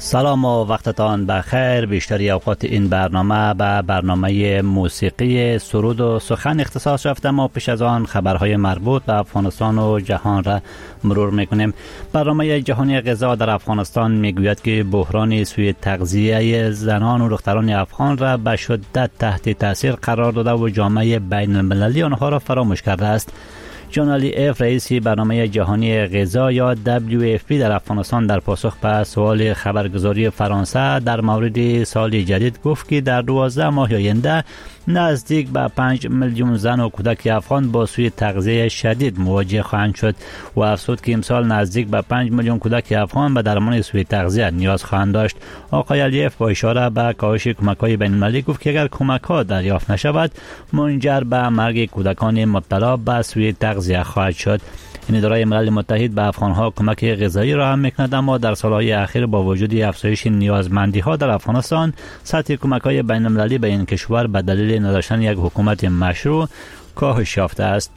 سلام و وقتتان بخیر. بیشتری اوقات این برنامه به برنامه موسیقی سرود و سخن اختصاص رفته. ما پیش از آن خبرهای مربوط به افغانستان و جهان را مرور میکنیم. برنامه جهانی غذا در افغانستان میگوید که بحران سوء تغذیه زنان و دختران افغان را به شدت تحت تاثیر قرار داده و جامعه بین المللی آنها را فراموش کرده است. جان علی اف رئیس برنامه جهانی غذا یا WFP در افغانستان در پاسخ به سوال خبرگزاری فرانسه در مورد سال جدید گفت که در 12 ماه آینده نزدیک به 5 میلیون زن و کودک افغان با سوء تغذیه شدید مواجه خواهند شد و افزود که امسال نزدیک به 5 میلیون کودک افغان به درمان سوء تغذیه نیاز خواهند داشت. آقای علیف با اشاره به کاهش کمک‌های بین‌المللی گفت که اگر کمک‌ها دریافت نشود منجر به مرگ کودکان مبتلا به سوء تغذیه خواهد شد. این اداره ملل متحد به افغان‌ها کمک غذایی را هم می‌کند، اما در سال‌های اخیر با وجود افزایش نیازمندی‌ها در افغانستان سطح کمک‌های بین‌المللی به این کشور به دلیل نداشتن یک حکومت مشروع کاهش یافته است.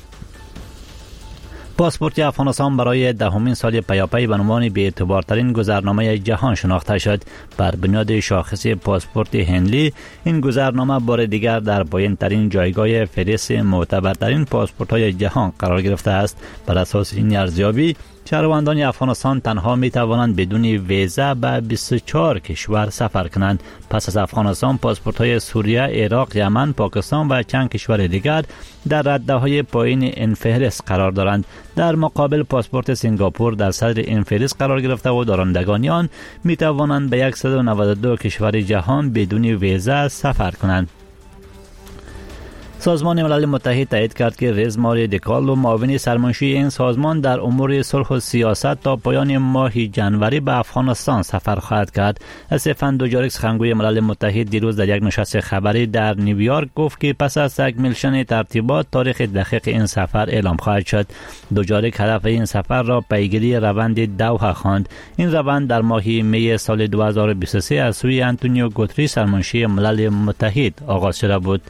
پاسپورت افغانستان برای دهمین سال پیاپی به عنوان بی‌اعتبارترین گذرنامه جهان شناخته شد. بر بنیاد شاخص پاسپورت هنلی این گذرنامه بار دیگر در پایین‌ترین جایگاه فهرست معتبرترین پاسپورت‌های جهان قرار گرفته است. بر اساس این ارزیابی شهروندان افغانستان تنها می توانند بدون ویزا به 24 کشور سفر کنند. پس از افغانستان پاسپورت‌های سوریه، عراق، یمن، پاکستان و چند کشور دیگر در رده‌های پایین این فهرست قرار دارند. در مقابل پاسپورت سنگاپور در صدر این فهرست قرار گرفته و دارندگان آن می توانند به 192 کشور جهان بدون ویزا سفر کنند. سازمان ملل متحد تایید کرد که ریز ماری دیکالو معاون سرمنشی این سازمان در امور صلح و سیاست تا پایان ماه جنوری به افغانستان سفر خواهد کرد. استفان دوجاریک سخنگوی ملل متحد دیروز در یک نشست خبری در نیویورک گفت که پس از تکمیل ترتیبات تاریخ دقیق این سفر اعلام خواهد شد. دوجاریک هدف این سفر را پیگیری روند دوحه خواند. این روند در ماه می سال 2023 از سوی آنتونیو گوتریس سرمنشی ملل متحد آغاز شده بود.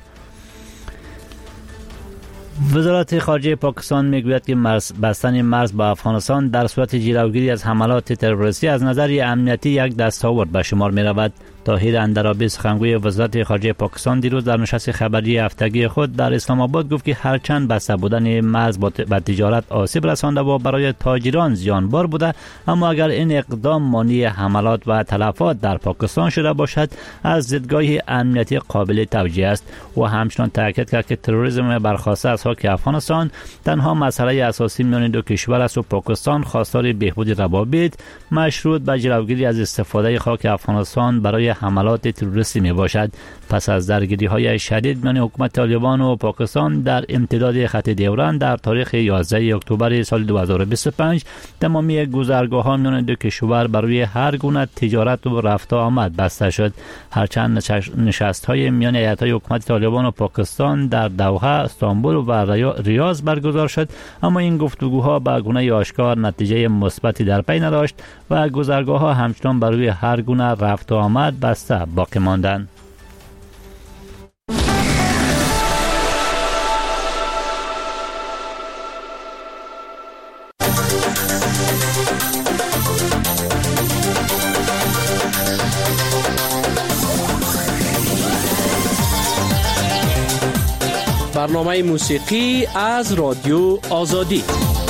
وزارت خارجه پاکستان میگوید که بستن مرز با افغانستان در صورت جلوگیری از حملات تروریستی از نظر امنیتی یک دستاورد به شمار می رود. طاهر اندرابی سخنگوی وزارت خارجه پاکستان دیروز در نشست خبری هفتگی خود در اسلام آباد گفت که هرچند بسته بودن مرز به تجارت آسیب رسانده و برای تاجران زیانبار بوده، اما اگر این اقدام مانع حملات و تلفات در پاکستان شده باشد از دیدگاه امنیتی قابل توجیه است. و همچنان تاکید کرد که تروریسم برخواسته از خاک افغانستان تنها مسئله اساسی میان دو کشور است و پاکستان خواستار بهبود روابط مشروط به جلوگیری از استفاده خاک افغانستان برای حملات تروریستی می باشد. پس از درگیری‌های شدید میان حکومت طالبان و پاکستان در امتداد خط دیوران در تاریخ 11 اکتبر سال 2025 تمامی گذرگاه‌ها میان دو کشور برای هر گونه تجارت و رفت و آمد بسته شد. هرچند نشست‌های میان هیئت‌های حکومت طالبان و پاکستان در دوحه، استانبول و ریاض برگزار شد، اما این گفتگوها به گونه آشکار نتیجه مثبتی در پی نداشت و گذرگاه‌ها همچنان برای هر گونه رفت و آمد بسته باقی ماندند. برنامه موسیقی از رادیو آزادی.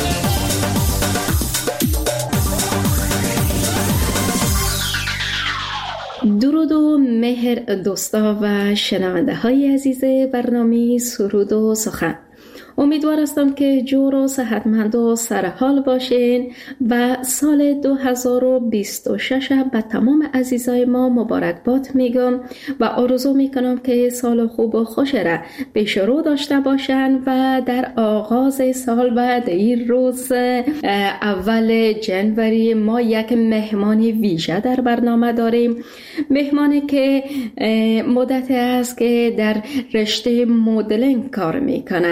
درود و مهر دوستا و شنونده های عزیز برنامه سرود و سخن. امیدوار هستم که جور و صحتمند و سرحال باشین و سال 2026 به تمام عزیزای ما مبارکباد میگم و آرزو میکنم که سال خوب و خوش را پیش رو داشته باشن و در آغاز سال و این روز اول جنوری ما یک مهمان ویژه در برنامه داریم. مهمانی که مدت است که در رشته مدلینگ کار میکنه.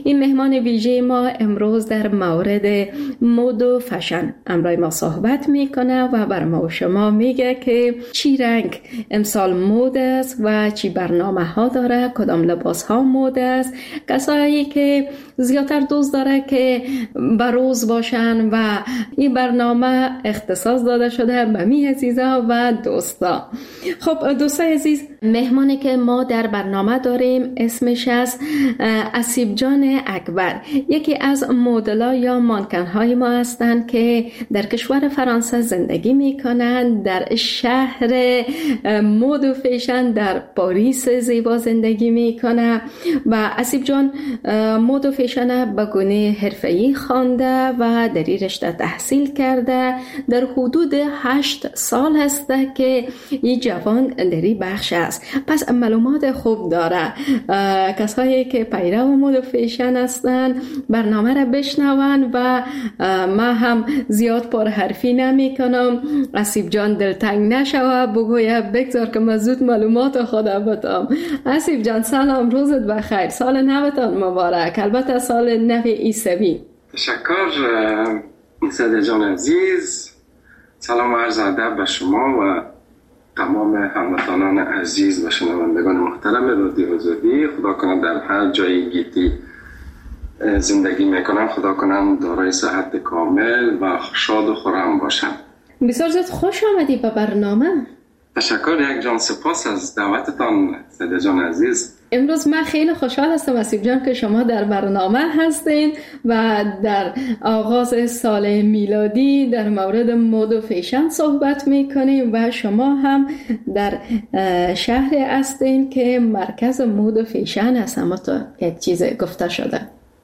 این مهمان ویژه ما امروز در مورد مد و فشن امروز ما صحبت میکنه و بر ما و شما میگه که چی رنگ امسال مد است و چی برنامه ها داره، کدام لباس ها مد است، کسایی که زیادتر دوست داره که بروز باشن و این برنامه اختصاص داده شده به می عزیزا و دوستا. خب دوستای عزیز، مهمانی که ما در برنامه داریم اسمش از اسیب جان اکبر، یکی از مدل‌ها یا مانکن‌های ما هستند که در کشور فرانسه زندگی می‌کنند، در شهر مد و فیشن در پاریس زیبا زندگی می‌کنه و اسیب جان مد و فیشن به گونه حرفه‌ای خوانده و در این رشته تحصیل کرده. در حدود 8 سال هسته که این جوان در این بخش است، پس معلومات خوب داره. کسایی که پیرو مد و فیشن هستن برنامه را بشنون و ما هم زیاد پرحرفی نمی کنم. اسیب جان دلتنگ نشوه، بگویه بگذار که من زود معلومات خدا بتم. اسیب جان سلام، روزت بخیر، سال نوتان مبارک، البته سال نو عیسوی. تشکر صدر جان عزیز، سلام و عرض ادب به شما و تمام هموطنان عزیز و شنوندگان محترم رادیو آزادی. خدا کنم در هر جای گیتی زندگی میکنم، خدا کنم دارای صحت کامل و شاد و خرم باشم. بسیار زیاد خوش آمدی به برنامه. تشکر یک جان، سپاس از دعوتتان صدر جان عزیز. امروز من خیلی خوشحال هستم اسیب جان که شما در برنامه هستین و در آغاز سال میلادی در مورد مد و فیشن صحبت میکنیم و شما هم در شهر هستین که مرکز مد و فیشن است. اما تو یک چیز گفته شده.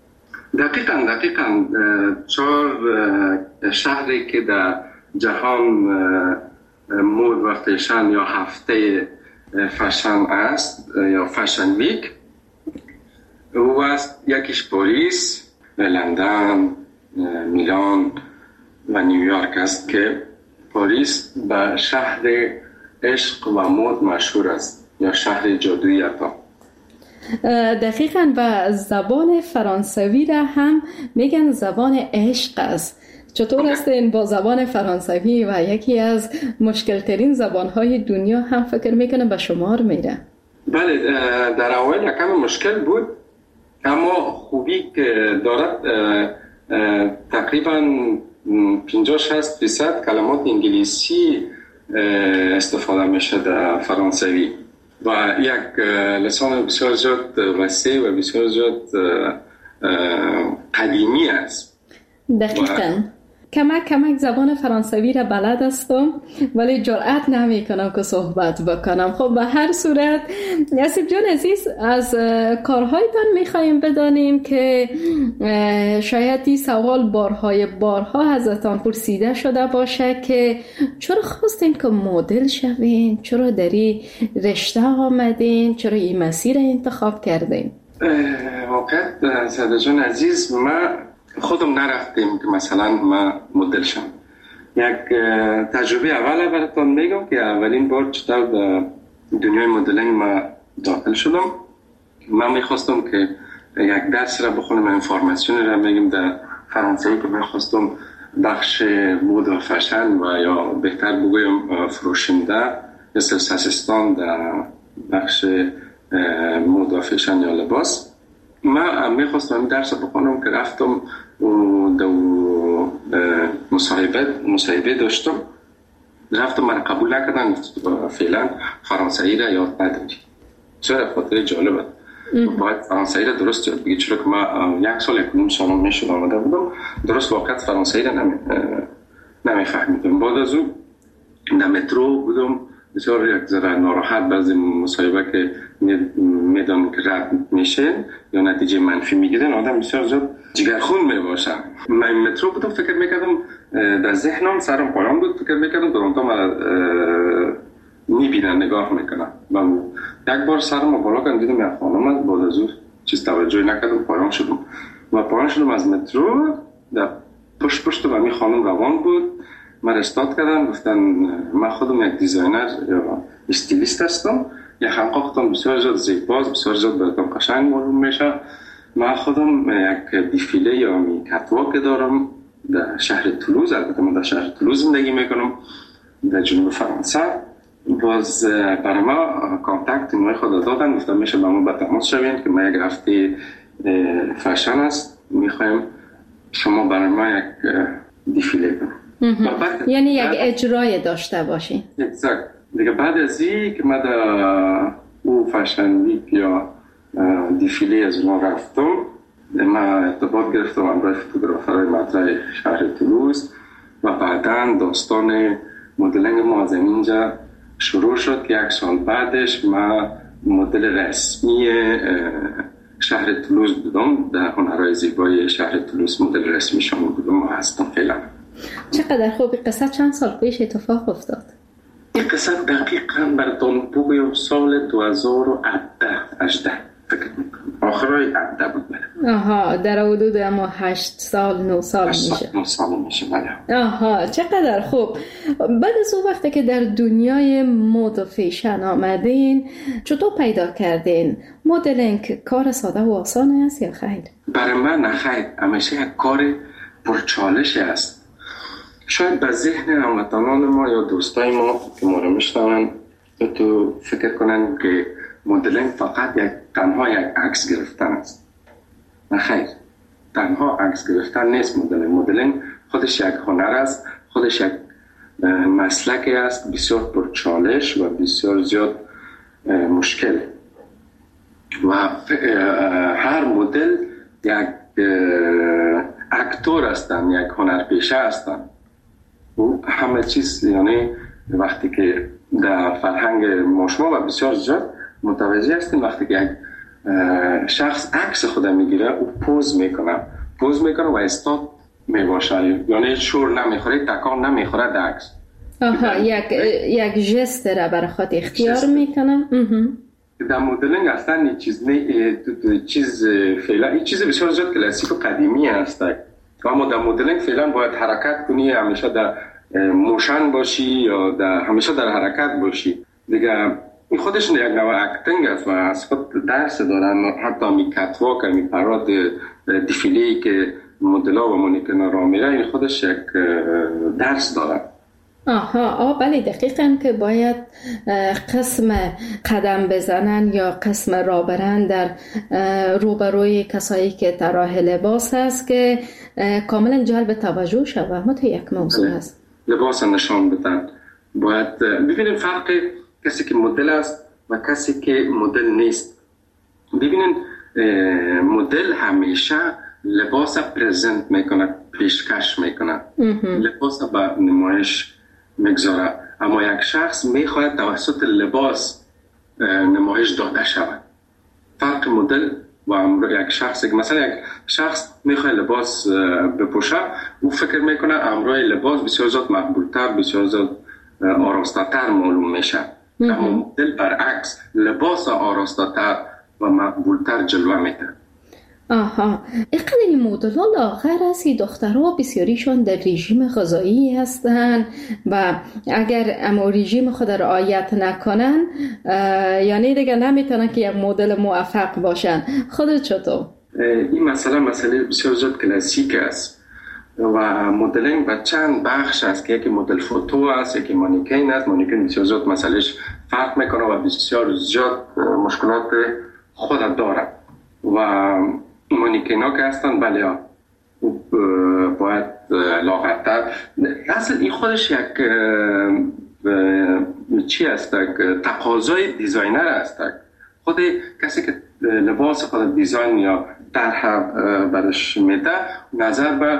دقیقاً 4 شهری که در جهان مد و فیشن یا هفته فشن است یا فشن ویک، او است یکیش پاریس، لندن، میلان و نیویورک است که پاریس به شهر عشق و مد مشهور است یا شهر جادویی عطا. دقیقاً و زبان فرانسوی را هم میگن زبان عشق است. چطور هستین با زبان فرانسوی و یکی از مشکل ترین زبانهای دنیا هم فکر میکنه به شمار میره؟ بله، در اول یکم مشکل بود، اما خوبی که دارد تقریبا 50-60% کلمات انگلیسی استفاده میشه در فرانسوی و یک لسان بسیار زیاد وسیع و بسیار زیاد قدیمی است. دقیقاً کمک زبان فرانسوی را بلد هستم ولی جرأت نمی کنم که صحبت بکنم. خب به هر صورت اسیب جان عزیز، از کارهایتان میخواییم بدانیم که شاید این سوال بارها ازتان پرسیده شده باشه که چرا خواستین که مدل شوین، چرا در این رشته آمدین، چرا این مسیر انتخاب کردین؟ واقعا صدر جان عزیز، ما خودم نرفتیم که مثلا ما مدل شم. یک تجربه اول براتون میگم که اولین بار چطور به دنیای مدلینگ ما داخل شدم. من میخواستم که یک درس را بخونم، انفورماسیون را میگم در فرانسوی که میخواستم بخش مد و فشن و یا بهتر بگویم فروشنده یا سلس اسیستان در بخش مد و فشن یا لباس. من میخواستم درس بخونم که رفتم و مصاحبه داشتم، رفتم من قبول نکردن، فعلا فرانسوی را یاد نداری. چرا؟ خاطر جالبه باید فرانسوی را درست یاد بگی، چرا که من 1 سال 1 سال میشد آمده بودم، درست واقعا فرانسوی را نمیفهمیدم. بعد از اون در مترو بودم، بسیار یک ذره ناراحت بعضی مصاحبه که میدونم که رد میشه یا نتیجه منفی میگیرن، آدم بسیار زیاد جگرخون میباشم. من مترو بودم، فکر میکردم در ذهنم سرم پایان بود، فکر میکردم درونتا من میبینن، نگاه میکنم. من یک بار سرم بالا کردم دیدم یک خانم است، بعد از اون چیز توجهی نکردم، پایان شدم از مترو. در پشت و می خانم روان بود، من استاد کردم، گفتن من خودم یک دیزاینر یا استیلیست هستم، یک خانقاختم بسیار زیاد زیباست، بسیار زیاد براتون قشنگ معلوم میشه من خودم یک دیفیله یا کتواک دارم در شهر تولوز. البته من در شهر تولوز زندگی میکنم در جنوب فرانسه. باز برای ما کانتکت نوع خود دادن، گفتم میشه با ما به تماس شوین که ما یک هفته فشن است، میخوایم شما برای ما یک دیفیله کنیم. یعنی یک اجرای داشته باشین. اگزکت. دیگه بعد از این که ما در او فشن ویک یا دیفیله از اون رفتم، ما ارتباط گرفتم همراه فوتوگرافرهای مطرح شهر تولوز و بعداً داستان مدلینگ ما از اینجا شروع شد که یک سال بعدش ما مدل رسمی شهر تولوز بودم. در هنرهای زیبای شهر تولوز مدل رسمی شما بودم و هستم فعلا. چقدر خوب. قصه چند سال پیش اتفاق افتاد؟ این قصه دقیقاً براتون بگویم سال 2018 فکر میکنم، آخرای 18 بود. آها، در حدود اما 8 سال 9 سال میشه. 9 سال میشه. آها، چقدر خوب. بعد از اون وقتی که در دنیای مد و فیشن آمدین، چطور پیدا کردین؟ مدلینگ کار ساده و آسان است یا خیر؟ برای من نه خیر، همیشه یک کار پرچالش است. شاید به ذهن هموطنان ما یا دوستای ما که ما رو میشنون تو فکر کنن که مدلینگ فقط تنها یک عکس گرفتن است. نه خیر، تنها عکس گرفتن نیست. مدلینگ خودش یک هنر است، خودش یک مسلکی است بسیار پرچالش و بسیار زیاد مشکل. و هر مدل یک اکتور هستن، یک هنرپیشه هستن. و همه چیز، یعنی وقتی که در فرهنگ ما شما و بسیار زیاد متوجه هستیم، وقتی که یک شخص عکس خود میگیره او پوز میکنه و استاد میباشه، یعنی شور نمیخوره، تکان نمیخوره در عکس. آها، یک ژست را برای خود اختیار میکنه. در مدلینگ اصلا این چیز فعلا این چیز بسیار زیاد کلاسیک و قدیمی است. اما در مدلینگ فعلا باید حرکت کنی، همیشه در موشن باشی یا همیشه در حرکت باشی. دیگه این خودش یک نوع اکتینگ است و از خود درس دارن. حتی می کتواک، می پراد دیفیلی که مدل‌ها و مانیکن‌ها را میره، این خودش یک درس داره. آها، بله، دقیقاً که باید قسم قدم بزنن یا قسم را برن در روبروی کسایی که طراح لباس هست که کاملا جلب توجه شود. ما تو یک موضوع هست لباس نشان بدن. باید ببینیم فرق کسی که مدل است و کسی که مدل نیست. ببینین مدل همیشه لباس پرزنت میکنه، پیشکش میکنه، لباس با نمایش میگذاره. اما یک شخص میخواهد توسط لباس نمایش داده شود. فرق مدل و یک شخص، مثلا یک شخص میخواد لباس بپوشه، او فکر میکنه امروی لباس بسیار زیاد مقبولتر، بسیار زیاد آراسته‌تر معلوم میشه. اما مدل برعکس، لباس آراسته‌تر و مقبولتر جلوه میده. آها، اینقدر این مدل‌ها لاغر است که دخترها بسیاریشان در رژیم غذایی هستند و اگر اما رژیم خود را رعایت نکنن یعنی دیگه نمیتونن که یک مدل موفق باشن. خودت چطور؟ این مسئله بسیار زیاد کلاسیک است و مدلینگ به چند بخش است که یکی مدل فوتو است، یکی مانیکین است. مانیکین بسیار زیاد مسئلهش فرق میکنه و بسیار زیاد مشکلات خود داره و مانیکین ها که هستن بله ها باید لاغرتر. اصلا این خودش یک چی است؟ تقاضای دیزاینر است. خود کسی که لباس خود دیزاین یا طرح برش میده نظر به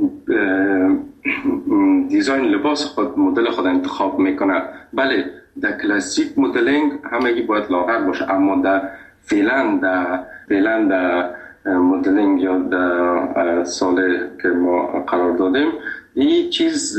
دیزاین لباس خود، مدل خود انتخاب میکنه. بله در کلاسیک مدلینگ همگی باید لاغر باشه، اما در فعلا در مدلینگ یا در سال که ما قرار دادیم این چیز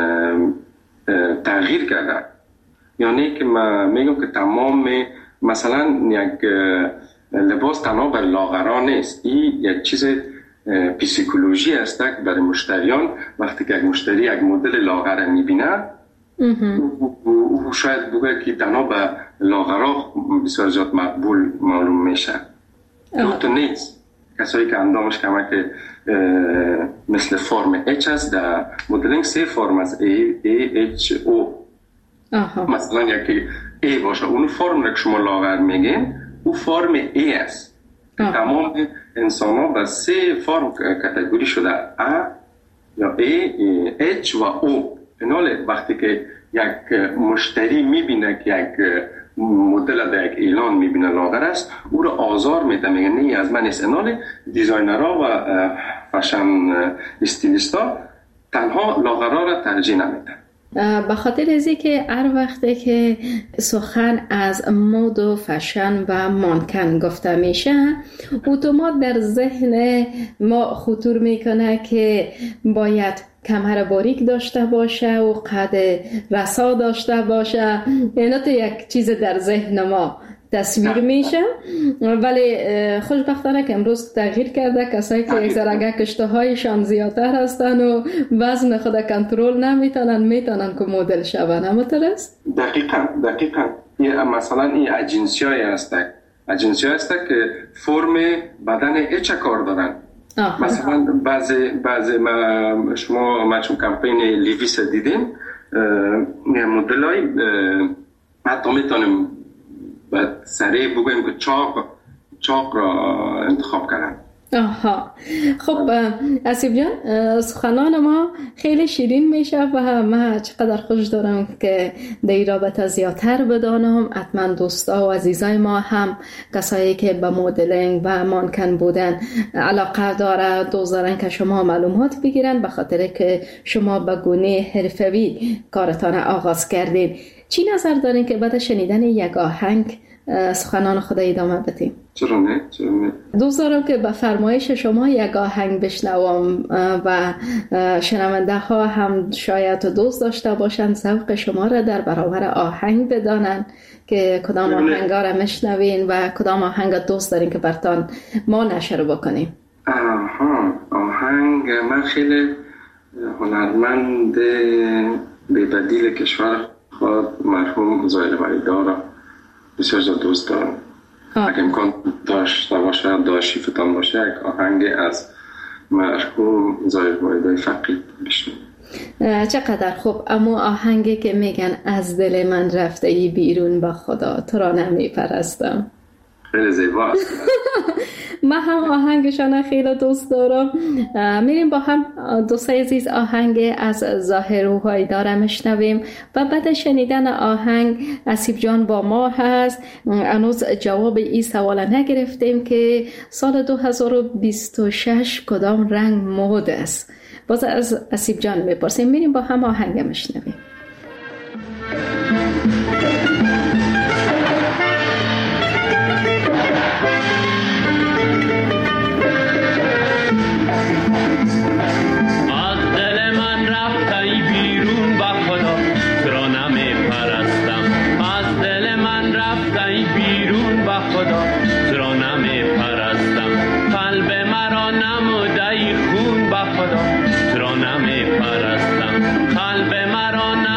تغییر کرده. یعنی که من میگم که تمام مثلا یک لباس تنها بر لاغران نیست، این یک چیز پسیکولوژی است که برای مشتریان وقتی که یک مشتری یک مدل لاغر میبینه او شاید بگه که تنها به لاغرا بسیار زیاد مقبول معلوم میشه. تو نیست. کسایی که اندامش کمک مثل فرم H است، در مدلینگ 3 فرم از A, H, O. مثلا یکی A باشه، اون فرم را که شما لاغر میگین او فرم A است. تمام انسان ها به 3 فرم کاتگوری شده، A یا A, H و O. ایناله وقتی که یک مشتری میبینه که یک مدل در یک اعلان میبینه لاغر است، او رو آزار میده، میگه نه از من نیست. ایناله دیزاینرها و فشن استیلیستا تنها لاغرها را ترجیح نمیدن. به خاطر ازی که هر وقتی که سخن از مد و فشن و مانکن گفته میشه، اتومات در ذهن ما خطور میکنه که باید کمر باریک داشته باشه و قد رسا داشته باشه. اینا تو یک چیز در ذهن ما تصویر میشه، ولی خوشبختانه که امروز تغییر کرده. کسایی که یک ذره اشتهایشان زیادتر هستن و وزن خود کنترل نمیتونن، میتونن که مدل شون. همونطور است؟ دقیقاً. مثلا این اجنسی هست که فرم بدن اچ کار دارن. مثلا بعضی ما چون کمپین لیویس دیدیم، مدل های حتی میتونیم سریع بگویم که چاق را انتخاب کردن. خب اسیب جان، سخنان ما خیلی شیرین میشه و من چقدر خوش دارم که در این رابطه زیادتر بدانم. حتما دوستا و عزیزای ما هم کسایی که به مدلینگ و مانکن بودن علاقه دوست دارن که شما معلومات بگیرن، به خاطر که شما به گونه حرفه‌ای کارتان آغاز کردین. چی نظر دارین که بعد شنیدن یک آهنگ سخنان خود ادامه بدیم؟ چرا نه؟ دوست دارم که به فرمایش شما یک آهنگ بشنوم و شنونده ها هم شاید دوست داشته باشند ذوق شما را در برابر آهنگ بدانند که کدام آهنگ را میشنوین و کدام آهنگ دوست دارین که برتان ما نشر بکنیم. آهنگ من خیلی هنرمند به بدیل کشور خود مرحوم زاهد وحیدی را بسیار دوست دارم. اگه امکان داشته باشه، داشیفتان باشه، یک آهنگ از مرحوم زاهد وحیدی فقید بشنویم. چقدر خوب. اما آهنگی که میگن از دل من رفته ای بیرون با خدا تو را نمیپرستم، خیلی زیباست. من هم آهنگشان خیلی دوست دارم. میریم با هم دوست عزیز آهنگ از ظاهر وحیدی را میشنویم و بعد شنیدن آهنگ اسیب جان با ما هست. هنوز جواب این سوال نگرفتیم که سال 2026 کدام رنگ مد است. باز از اسیب جان میپرسیم. میریم با هم آهنگ میشنویم. قلب مرا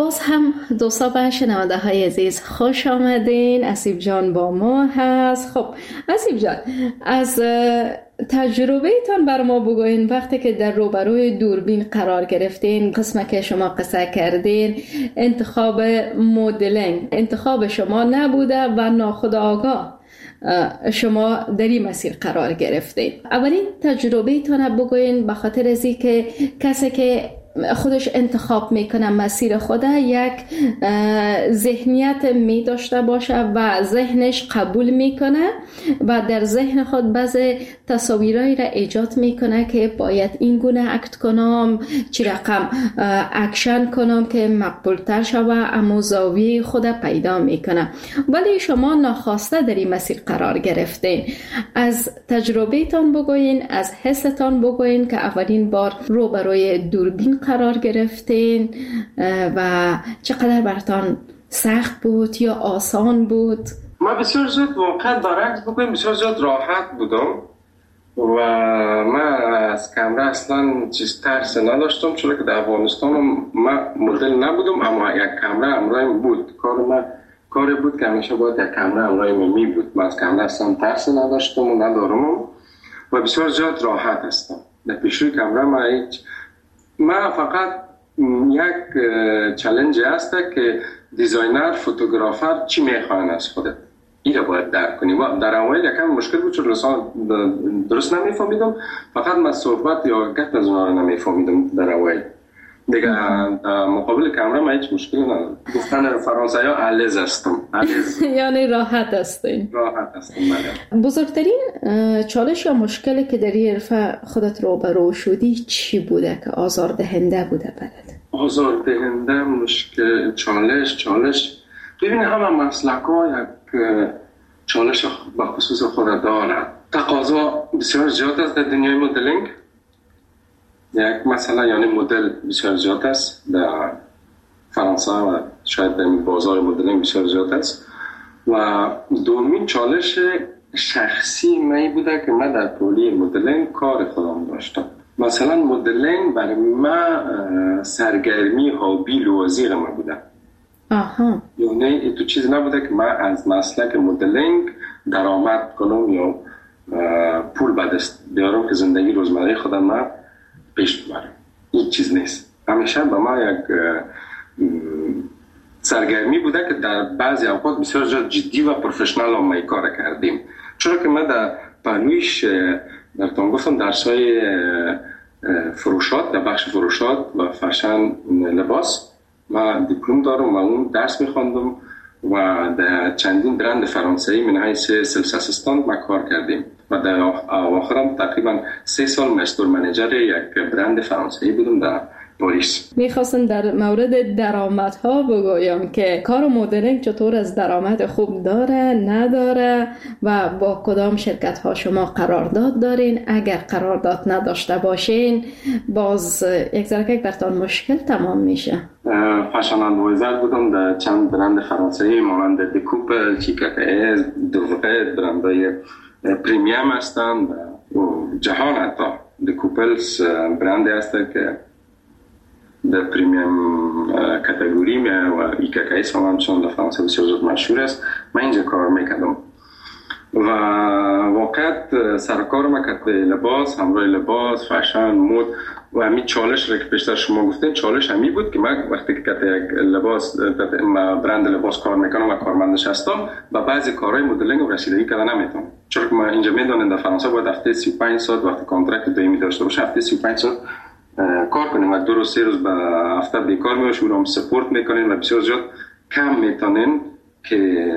باز هم دوستا و شنونده های عزیز خوش آمدین. اسیب جان با ما هست. خب اسیب جان، از تجربه تان بر ما بگوین. وقتی که در روبروی دوربین قرار گرفتین، قسمه که شما قصه کردین، انتخاب مدلینگ انتخاب شما نبوده و ناخودآگاه شما در این مسیر قرار گرفتین. اولین تجربه تان بگوین، به خاطر از این که کسی که خودش انتخاب میکنه مسیر خوده یک ذهنیت می داشته باشه و ذهنش قبول میکنه و در ذهن خود بعضی تصاویرایی را ایجاد میکنه که باید این گونه اکت کنم، چی رقم اکشن کنم که مقبول تر شوه، اما زاویه خود پیدا میکنه. ولی شما ناخواسته در این مسیر قرار گرفتین. از تجربه تان بگوین، از حستان بگوین که اولین بار روبروی دوربین قرار گرفتین و چقدر براتان سخت بود یا آسان بود؟ ما بسیار زود واقعا برعکس بگویم بسیار زود راحت بودم و من از کامرا اصلا چیز ترس نداشتم، چون که در افغانستان من مدل نبودم، اما یک کامرا همراهم بود. کاری بود که همیشه باید یک کامرا همراهم می بود. من از کامرا اصلا ترس نداشتم و ندارم و بسیار زود راحت هستم. در پیشروی کامرا ما فقط یک چالش هست که دیزاینر، فوتوگرافر چی میخواین از خودت، این را باید درک کنی. و در اول یکم مشکل بود چون لسان درست نمیفهمیدم، فقط من صحبت یا گفت از اونها رو نمیفهمیدم در اول. دیگه مقابل کامرا من هیچ مشکلی ندارم. گفتن فرانسوی ها علیز هستم. یعنی راحت هستین؟ راحت هستم. بزرگترین چالش یا مشکلی که در این حرفه خودت روبرو شدی چی بوده که آزاردهنده بوده برات؟ آزاردهنده، مشکل، چالش ببینید همه مسلک ها یک چالش به خصوص خود داره. تقاضا بسیار زیاد است در دنیای مدلینگ. یک مثلا یعنی مدل بسیار زیاد است در فرانسه و شاید در بازار مدلینگ بسیار زیاد است. و دومین چالش شخصی من بوده که من در پولی مدلینگ کار خودم داشتم. مثلا مدلینگ برای من سرگرمی، هابی، لوازیر من بوده. یعنی تو چیز نبوده که من از مسلک مدلینگ درآمد کنم یا پول به دست بیارم که زندگی روزمره خودم من پیش ببرم. این چیز نیست. همیشه به ما یک سرگرمی بوده که در بعضی اوقات بسیار جدی و پروفشنال ما کار کردیم. چرا که من در پهلویش براتون گفتم درسای فروشات، در بخش فروشات و فشن لباس و دیپلم دارم و اون درس میخواندم و در چندین برند فرانسوی من حیث سلس اسیستانت ما کار کردیم و در آخرم تقریبا 3 سال مستر منیجر یک برند فرانسوی بودم در پاریس. میخواستم در مورد درآمدها بگویم که کار مدلینگ چطور از درآمد خوب داره نداره و با کدام شرکت ها شما قرارداد دارین. اگر قرارداد نداشته باشین باز یک ذره براتون مشکل تمام میشه. فشن ادوایزر بودم در چند برند فرانسوی مانند دکوپل، چیکاکایز، دوغه، برندهای پریمیم هستند و جهان. حتی دکوپلز برندی هست که در پریمیم کاتگوری میه و ایکاکایز هم چون در فرانسه بسیار زود مشهور است. من اینجا کار میکردم و واقعا سرکار ما کت لباس، همراه لباس، فشن، مود و همین چالش را که پیشتر شما گفتین، چالش همی بود که من وقتی که کت یک لباس برند لباس کار میکنم و کارمندش هستم و بعضی کارهای مدلینگ رسیدگی کردن نمیتونم. چون که ما اینجا میدونم در فرانسه باید هفته 35 ساعت وقتی کانترکت دائمی داشته باشه هفته 35 ساعت کار کنیم و 2 روز 3 روز به هفته بیکار میباشیم و سپورت میکنیم و بسیار زیاد کم میتونین که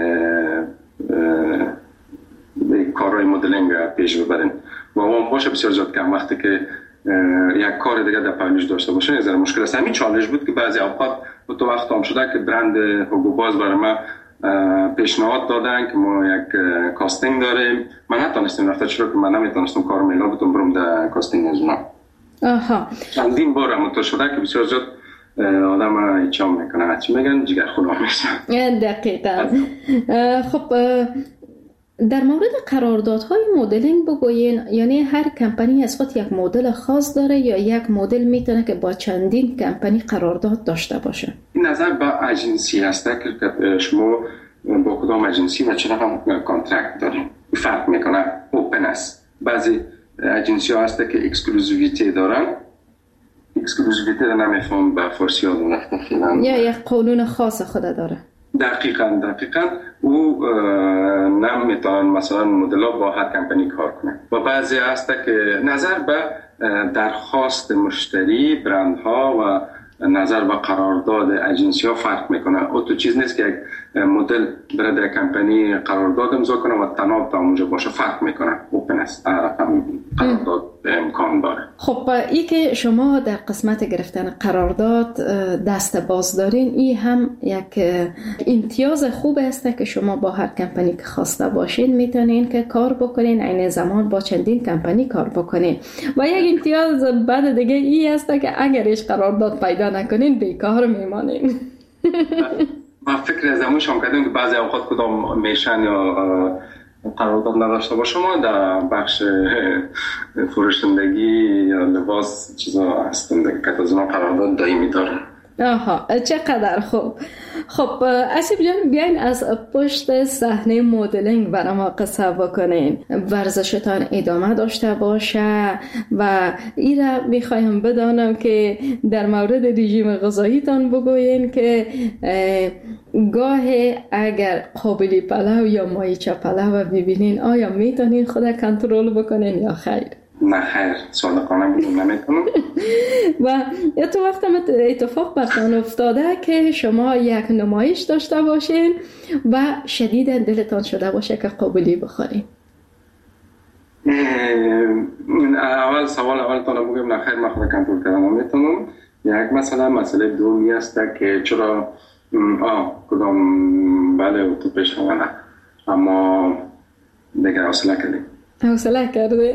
کارهای مدلینگ پیش ببرین و اون باشه بسیار زیاد کم. وقتی که یک کار دیگه در پهلوش داشته باشه یه ذره مشکل است. همین چالش بود که بعضی اوقات تو وقت هم شده که برند هوگو باز برای ما پیشنهاد دادن که ما یک کاستینگ داریم. من نتونستم رفته چرا که من نمیتونستم کار میلا بودم برم در کاستینگ از اونا. چندین بار همونطور شده که بسیار زیاد آدم ایچام میکنه، چی میگن جگر خدا میشن. دقیقا. خب در مورد قراردادهای مدلینگ بگوین، یعنی هر کمپانی از خود یک مدل خاص داره یا یک مدل میتونه که با چندین کمپانی قرارداد داشته باشه؟ این نظر به اجنسی هست که شما با کدام اجنسی و چرا هم کانترکت دارین فرق میکنه. اوپن است. بعضی اجنسی ها هست که اکسکلوزیویتی دارن. اکسکلوزیویتی رو نمیفهم به فارسی ها دونخته فیلن یا یک قانون خاص خود داره. دقیقاً او نمیتونن مثلا مدل ها با هر کمپانی کار کنه. و بعضی هست که نظر به درخواست مشتری، برندها و نظر به قرارداد اجنسی ها فرق میکنه. او تو چیز نیست که یک مدل برای در کمپانی قرارداد امضا کنه و تناب تا اونجا باشه، فرق میکنه. اوپن است، قرارداد امکان داره. خب این که شما در قسمت گرفتن قرارداد دست باز دارین، این هم یک امتیاز خوب است که شما با هر کمپانی که خواسته باشین میتونین که کار بکنین، عین زمان با چندین کمپانی کار بکنین. و یک امتیاز بعد دیگه این است که اگرش قرارداد پیدا نکنین بیکار میمانین. من فکر از همون شما کردیم که بعضی اوقات کدام میشن یا قرارداد نداشته با شما در بخش فروشندگی یا لباس چیزا هستن که از اونا قرارداد دائمی دارن. آها، چقدر خوب. خب اسیب جان، بیاین از پشت صحنه مدلینگ برای ما قصه بکنین. ورزشتان ادامه داشته باشه و این را میخوایم بدانم که در مورد رژیم غذاییتان بگوین که گاه اگر قابلی پلو یا مایچه پلو ببینین آیا میتونین خود کنترل بکنین یا خیر؟ نه خیر، صادقانه بگم نمیتونم. و یا تو وقت اتفاق براتون افتاده که شما یک نمایش داشته باشین و شدید دلتان شده باشه که قابلی بخورین؟ اول سوال اولتان بگم نه خیر، من خود کنترل کردن نمیتونم. یک مسئله دومی است که چرا کدام بله تو پیش نه، اما دیگر حوصله کردیم.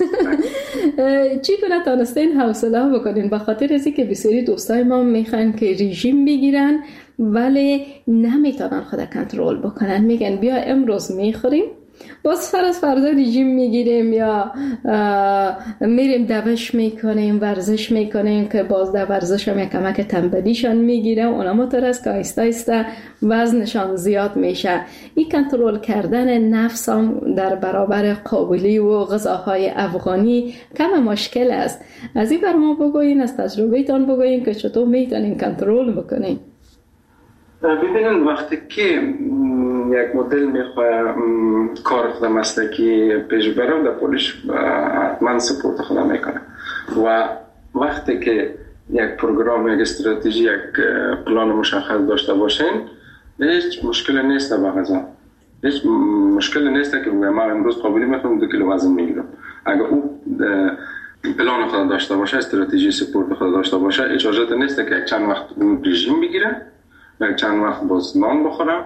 چی کنه تانستین حوصله بکنین؟ به خاطر از که بسیاری دوستای ما میخوان که رژیم بگیرن ولی نمیتونن خود کنترل بکنن. میگن بیا امروز میخوریم، باز فردا رژیم میگیریم یا میریم دوش میکنیم، ورزش میکنیم که باز در ورزش هم یک کمک تنبلیشان میگیره. اونا مترس که آیسته آیسته وزنشان زیاد میشه. این کنترل کردن نفس هم در برابر قابلی و غذاهای افغانی کم مشکل است. از این بر ما بگوین، از تجربهتان بگوین که چطور میتونین کنترل بکنین. ببینن وقتی که یک مدل میخواه کار خود مسلکی پیش برم در پولیش حتما سپورت خود میکنه. و وقتی که یک پروگرام، یک استراتژی، یک پلان مشخص داشته باشین، هیچ مشکل نیست با غذا. هیچ مشکل نیست که من امروز قابلی میخوام 2 کیلو وزن میگیرم. اگر او پلان خود داشته باشه، استراتژی سپورت خود داشته باشه، اجازه نیست که چند وقت رژیم بگیره و چند وقت باز نان بخورم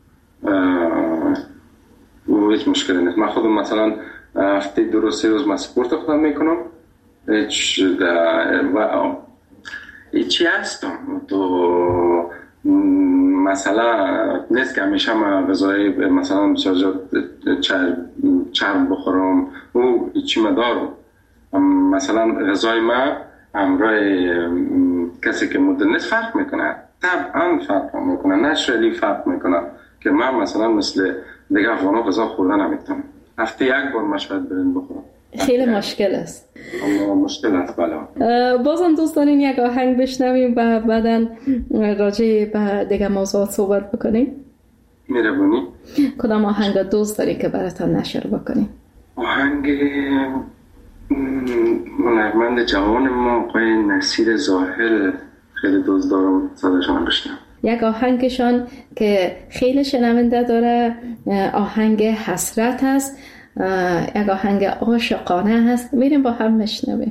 و هیچ مشکلی نیست. من خودم مثلا هفته 2 روز 3 روز من سپورت خودم میکنم. هیچی هستم تو مثلا نیست که همیشه من غذای مثلا چرب بخورم و هیچی مدارم. مثلا غذای من همراه کسی که مدل نیست فرق میکنه، طبعا فرق میکنه، نشرلی فرق میکنه که من مثلا مثل دیگه افغانا غذا خوردن نمیتونم. هفته 1 بار مشاهد برین بخورم. خیلی مشکل است. مشکل است بله. بازم دوستان یک آهنگ بشنویم و بعدا راجع به دیگه موضوعات صحبت بکنیم. میربونی؟ کدام آهنگ دوست داری که براتان نشر بکنیم؟ آهنگ هنرمند جوان ما آقای نصیر زاهل خیلی دوست دارم، صداشان بشنم. یک آهنگشان که خیلی شنونده داره آهنگ حسرت هست، یک آهنگ عاشقانه هست. میریم با هم بشنویم.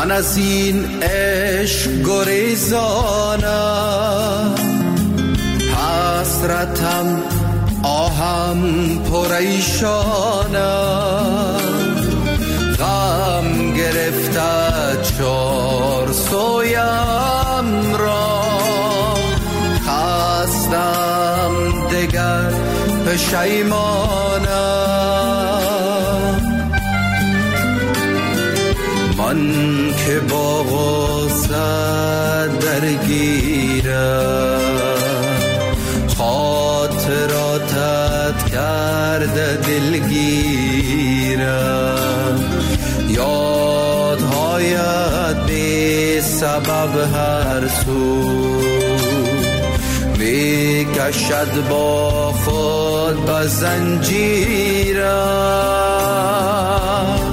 من از این عشق گریزانم، حسرتم آهم پریشانم، غم گرفته چار سویم را، خستم دگر پشیمانم. من که با غصه درگیرم، خاطراتت کرده دلگیرم، یادهایت بی سبب هر سو می کشد با خود به زنجیرم.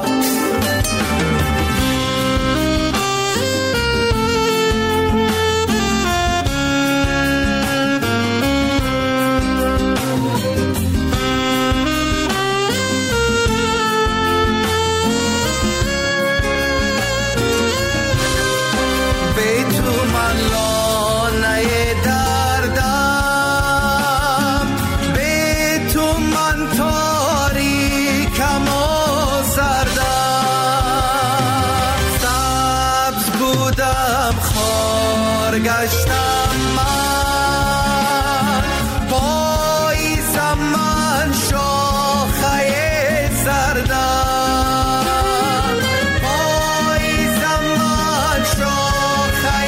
گشتم من، پاییزم من شاخه زردم، پاییزم من شاخه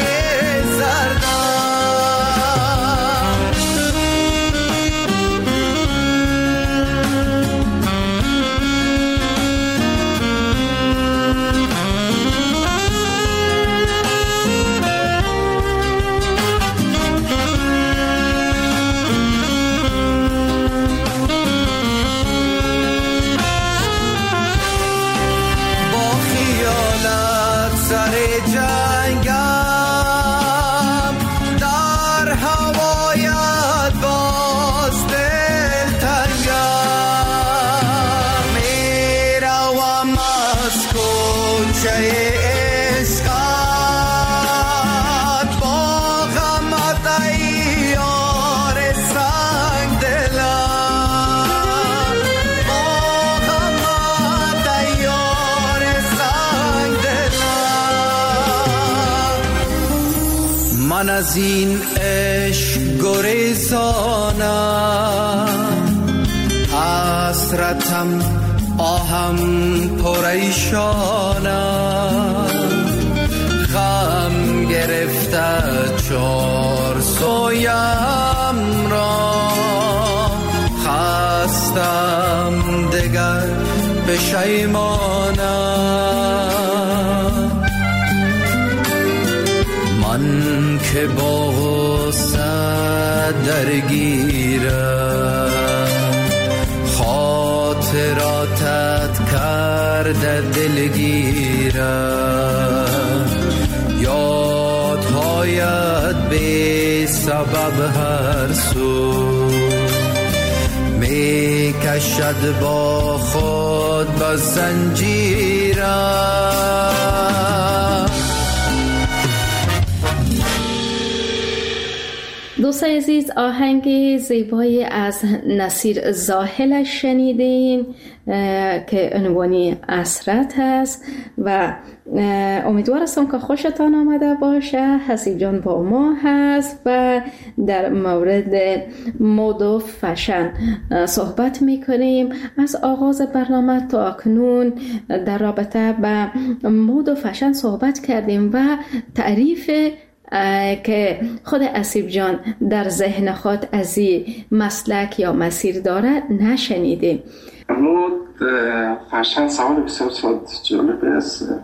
من از این عشق گریزانم، حسرتم آهم پریشانم، غم گرفته چار سویم را، خستم دگر پشیمانم. من که با غصه درگیرم، خاطراتت کرده دلگیرم، یادهایت بی سبب هر سو می کشد با خود به زنجیرم. دوستان عزیز، آهنگ زیبایی از نصیر زاهل شنیدین که عنوانی اسرت هست و امیدوارم که خوشتان آمده باشه. حسیب جان با ما هست و در مورد مد و فشن صحبت میکنیم. از آغاز برنامه تا اکنون در رابطه به مد و فشن صحبت کردیم و تعریف که خود حسیب جان در ذهن خود از این مسلک یا مسیر داره نشنیدیم. مد فشن سوال بسیار جالب است.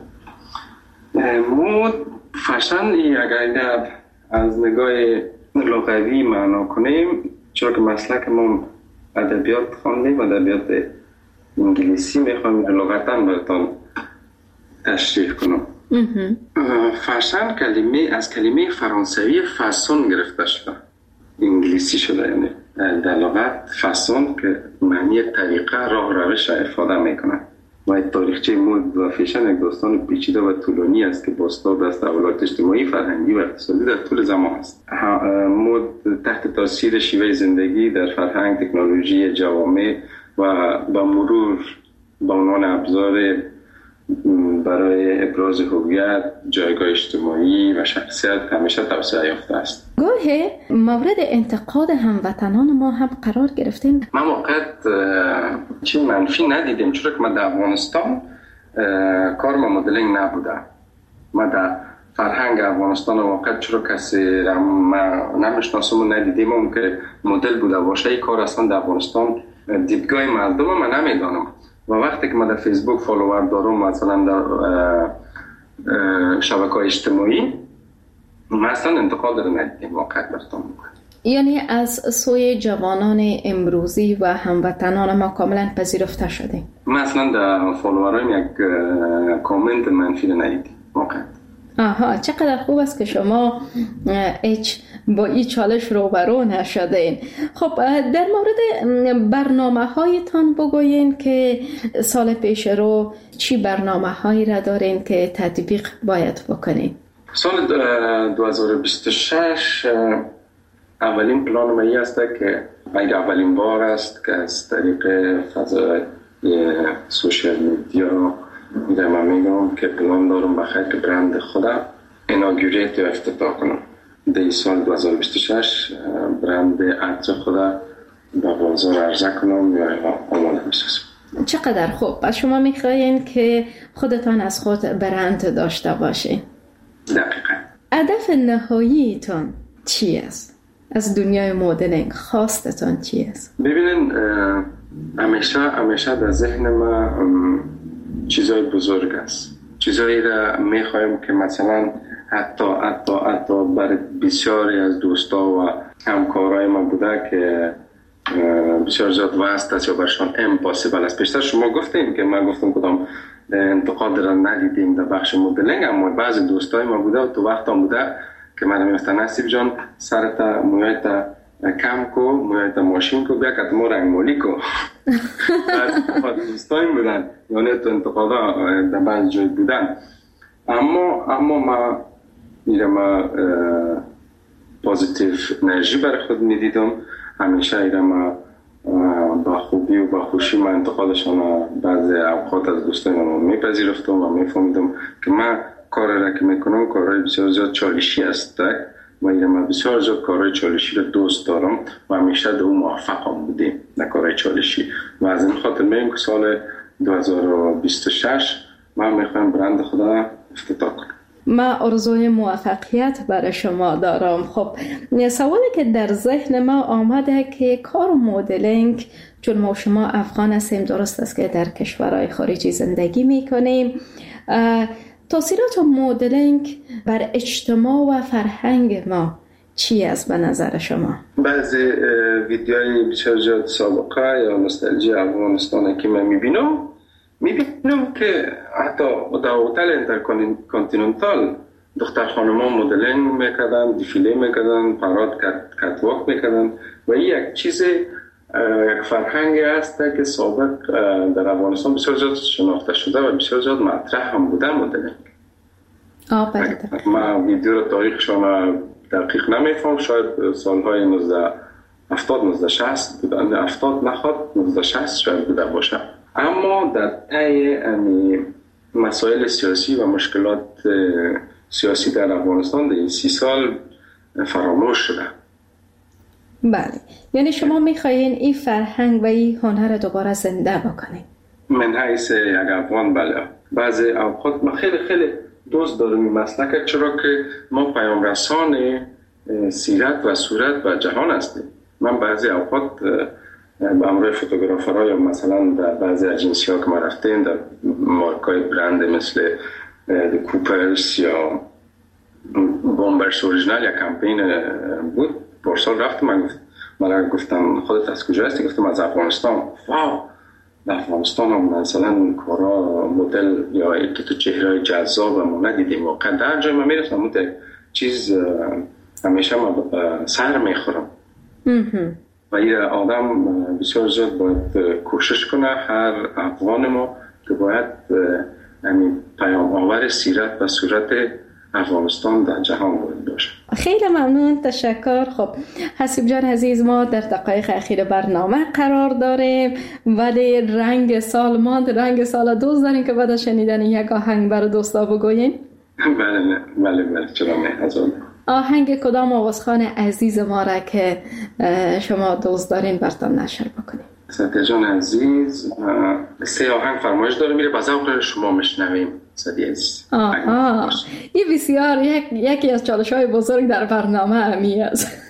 مد فشن اگر از نگاه لغوی معنا کنیم، چون که مسلک ما ادبیات خواندیم، ادبیات انگلیسی میخوایم لغتا براتون تشریح کنم. فشن از کلمه فرانسوی فاسون گرفته شده، انگلیسی شده، یعنی در لغت فاسون که معنی طریقه، راه، روش افاده میکنه. و تاریخچه مد و فیشن یک داستان پیچیده و طولانی است که بازتاب از تحولات اجتماعی، فرهنگی و اقتصادی در طول زمان است. مد تحت تاثیر شیوه زندگی در فرهنگ، تکنولوژی جوامع و با مرور به عنوان ابزار برای ابراز هویت، جایگاه اجتماعی و شخصیت همیشه توسعه یافته است. گاهی مورد انتقاد هموطنان ما هم قرار گرفتین. من واقعا چی منفی ندیدم، چون که من در افغانستان کارم مدلینگ نبوده. من در فرهنگ افغانستان واقعا چون کسی نمیشناسم و ندیدم که مدل بوده باشه. این کار اصلا در افغانستان دیدگاه مردم من نمیدانم. و وقتی که من در فیسبوک فالوور دارم، مثلا در شبکه‌های اجتماعی، من اصلا انتقاد رو ندیدم واقعا براتون. یعنی از سوی جوانان امروزی و هموطنان ما کاملا پذیرفته شده. من اصلا در فالوورایم یک کامنت منفی رو ندیدم واقعا. آها، چقدر خوب است که شما با این چالش روبرو نشدین. خب در مورد برنامه هایتان بگوین که سال پیش رو چی برنامه هایی را دارین که تطبیق باید بکنین؟ سال 2026 اولین پلان ما است که اولین بار است که از طریق فضای سوشال میدیا من میگم که پلان دارم بخیر که برند خودم ایناگوریت یا افتتاح کنم. در سال 2026 برند عطر خودم به بازار عرضه کنم یا آماده بسازم. چقدر خوب. پس شما میخواین که خودتان از خود برند داشته باشین. دقیقا. هدف نهاییتان چی است؟ از دنیای مدلینگ خواستتان چی است؟ ببینین، همیشه در ذهن ما چیزای بزرگ است. چیزایی را میخوایم که مثلا حتی برای بسیاری از دوستا و همکارای ما بوده که بسیار زیاد وست است یا برشان امپاسیبل است. پیشتر شما گفتیم که من گفتم کدام انتقاد را ندیدیم در بخش مدلینگ، اما بعضی دوستای ما بوده و تو وقت هم بوده که من میگفتن نصیب جان سرتا مویتا کم کو، مویتا ماشین کو، بیا که ما رنگ مالی کو. بعضی دوستای بودن یعنی تو انتقادا در بعض جای بودن، اما ما پوزیتیو انرژی برای خود میدیدم. همیشه ما با خوبی و با خوشی من انتقادشان بعضی اوقات از دوستای من میپذیرفتم و میفهمیدم که من کار را که میکنم کارهای بسیار زیاد چالشی است و من بسیار زیاد کارهای چالشی را دوست دارم و همیشه در اون موفقم بودیم در کارهای چالشی. و از این خاطر میگم که سال 2026 من میخوایم برند خدا افتتاح کنم. من آرزوی موفقیت برای شما دارم. خب سوالی که در ذهن ما آمده که کار مدلینگ، چون ما شما افغان هستیم، درست است که در کشورهای خارجی زندگی میکنیم، تاثیرات مدلینگ بر اجتماع و فرهنگ ما چی است به نظر شما؟ بعضی ویدیوهای بسیار زیاد سابقه یا نوستالژی افغانستان که من میبینم که حتی در هتل اینترکانتیننتال دختر خانم‌ها مدلینگ میکردن، دیفیله میکردن، پراد کتواک میکردن و این یک چیز، یک فرهنگی است که سابق در افغانستان بسیار زیاد شناخته شده و بسیار زیاد مطرح هم بوده مدلینگ. من ویدیو رو تاریخشان دقیق نمیفهم، شاید سالهای 1960 بودن، 70 نخواد 1960 شاید بوده باشه. اما در طی مسائل سیاسی و مشکلات سیاسی در افغانستان در این 30 سال فراموش شده. بله، یعنی شما میخواین این فرهنگ و این هنر دوباره زنده بکنید؟ من حیث یک افغان بله. بعضی اوقات ما خیلی دوست دارم این مسئله، چرا که ما پیام رسان سیرت و صورت و جهان هستیم. من بعضی اوقات با امروی فوتوگرافرها یا مثلا در بعضی اجنسی ها که ما رفتیم در مارکای برند مثل کوپرس یا بومبرس اوریجینال یا کمپین بود، پارسال رفتم. من گفتم خودت از کجا هستی؟ گفتم از افغانستان. واو، در افغانستان هم مثلا کارا مدل یا اینکه تو چهرهای جذاب هم ندیدیم. واقعا در جای ما میرفتم اون چیز همیشه ما سر میخورم. و این آدم بسیار زیاد باید کوشش کنه، هر افغان ما که باید پیام آور سیرت و صورت افغانستان در جهان باشه. خیلی ممنون، تشکر. خب حسیب جان عزیز، ما در دقایق اخیر برنامه قرار داریم ولی رنگ سال ماند، رنگ سال دوست داریم که بعد از شنیدن یک آهنگ برای دوستا بگوییم. بله چرا نه. از آهنگ کدام آوازخوان عزیز ما را که شما دوست دارین براتون نشر بکنیم؟ سعدی جان عزیز 3 آهنگ فرمایش داره میره با ذوق شما میشنویم. سعدی عزیز این بسیار یکی از چالش‌های بزرگ در برنامه همی است.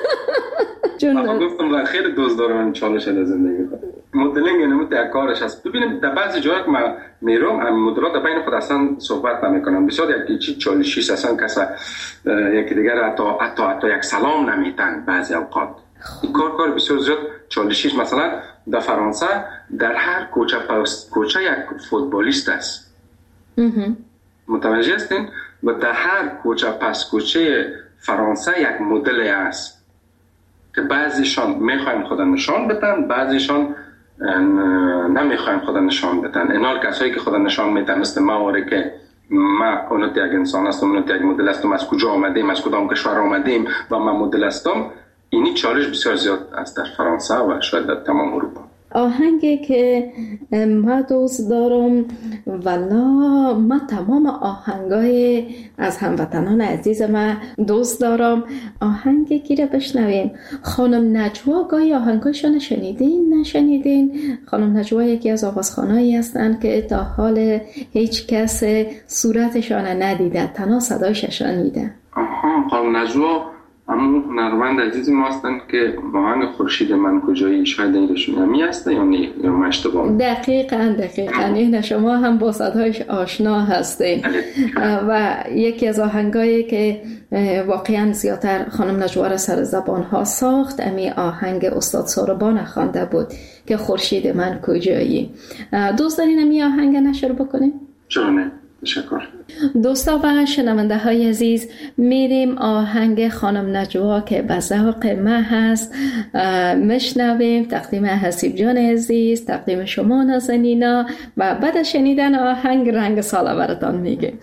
من گفتم خیلی دوست دارم چالش در زندگی خود. مدلنگ نمود در کارش هست. ببینیم در بعضی جاها که من میرم مدلات بین خود اصلا صحبت نمیکنم. بسیار یکی چالشی اصلا کسا یکی دیگر حتی یک سلام نمیتن بعضی اوقات. این کار بسیار زیاد چالشیش. مثلا در فرانسه در هر کوچه یک فوتبالیست است. متوجه هستین؟ و در هر کوچه فرانسه یک مدل است که بعضیشان میخوایم خود نشان بدن، بعضیشان نمیخوایم خود نشان بدن. اینال کسایی که خود نشان میدن مثل ما که ما اونت یک انسان هستم، اونت یک مدل هستم، از کجا آمدیم، از کدام کشور آمدیم و من مدل هستم. اینی چالش بسیار زیاد است در فرانسه و شاید در تمام اروپا. آهنگی که ما دوست دارم والا ما تمام آهنگای از هموطنان عزیز ما دوست دارم. آهنگی که را بشنویم خانم نجوا، گاهی آهنگاشون شنیدین نشنیدین؟ خانم نجوا یکی از آوازخوانایی هستند که تا حال هیچ کس صورتشان ندیده، تنها صدایش شنیده. خانم نجوا اما هنرمند عزیز ما هستند که آهنگ خورشید من کجایی، شاید اینشون همی هسته یا نه، یا من اشتباه؟ دقیقاً این شما هم با صدایش آشنا هستین و یکی از آهنگایی که واقعاً زیادتر خانم نجوا را سر زبان ها ساخت امی آهنگ استاد سوربان خوانده بود که خورشید من کجایی. دوست دارین امی آهنگ نشر بکنیم؟ چرا نه؟ تشکر. دوستا و شنونده های عزیز، میریم آهنگ خانم نجوا که به ذوق ما هست مشنویم. تقدیم حسیب جان عزیز، تقدیم شما نازنینا و بعد از شنیدن آهنگ رنگ ساله براتان میگیم.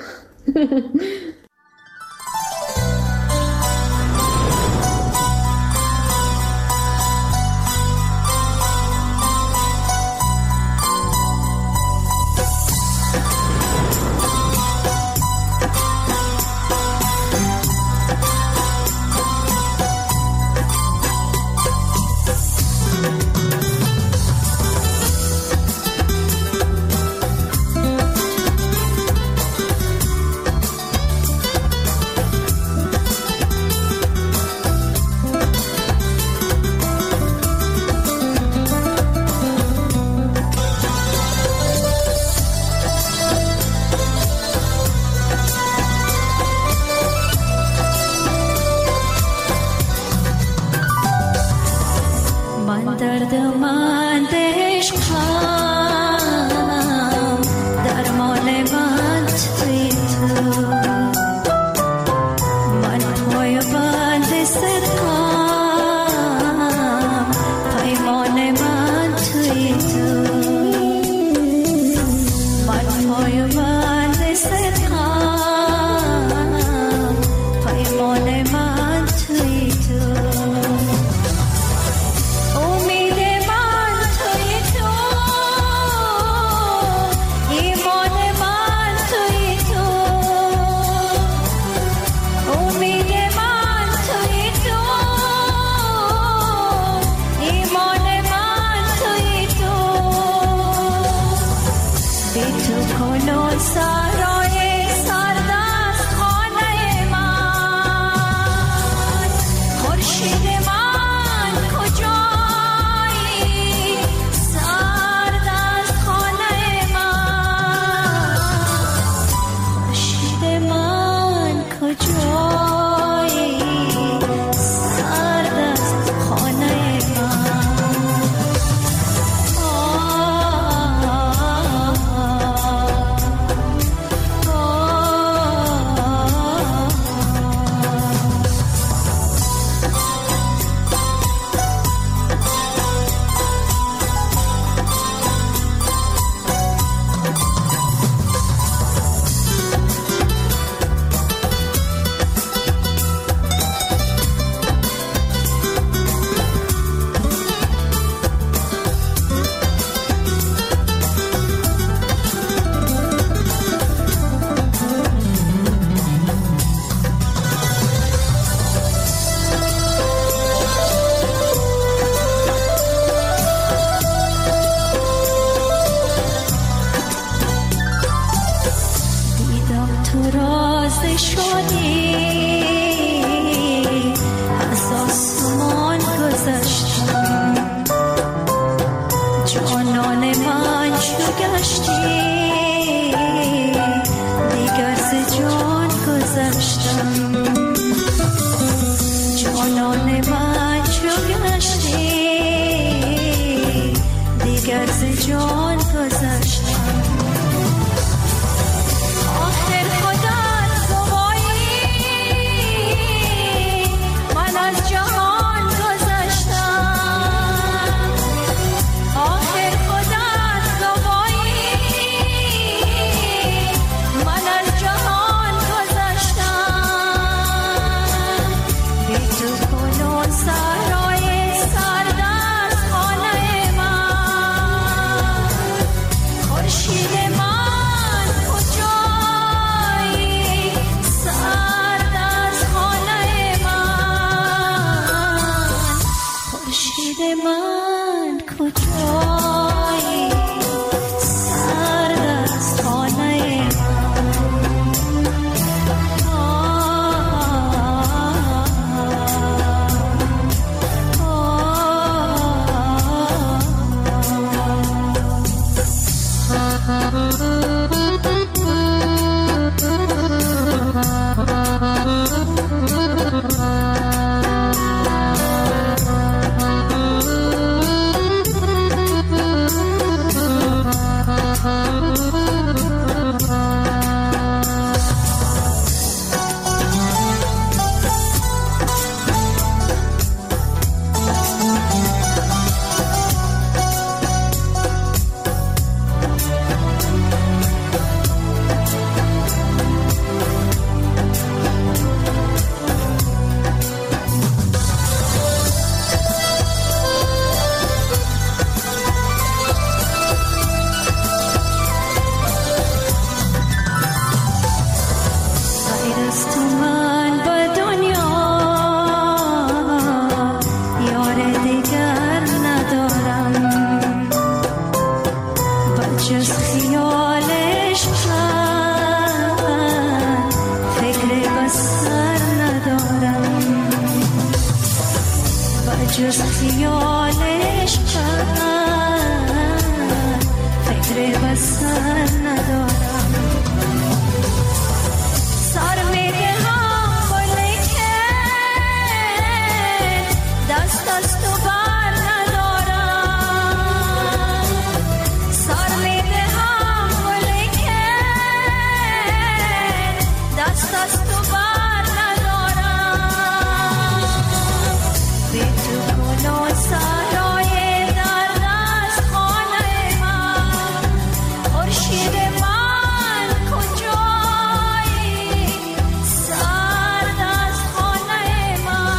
راز شدی از آسمان گذشتم جانان من چو گشتی دیگر ز جان گذشتم جانان من چو گشتی دیگر ز جان گذشتم آخر خودت زوایی من از جهان گذشتم آخر خودت زوایی من از جهان گذشتم بی تو کنون سرای سرد از خانه من خورشید من کجایی سرد از خانه من خورشید من کجایی سرد از خانه غیر از تو من به دنیا یار دیگر ندارم بجز خیالش من فکر بسر ندارم بجز خیالش من فکر بسر ندارم سر میدهم ولیکن دست از تو بر ندارم سر میدهم ولیکن دست از تو بر ندارم بی تو کنون سرای درد از خانه من خورشید من کجایی سرد از خانه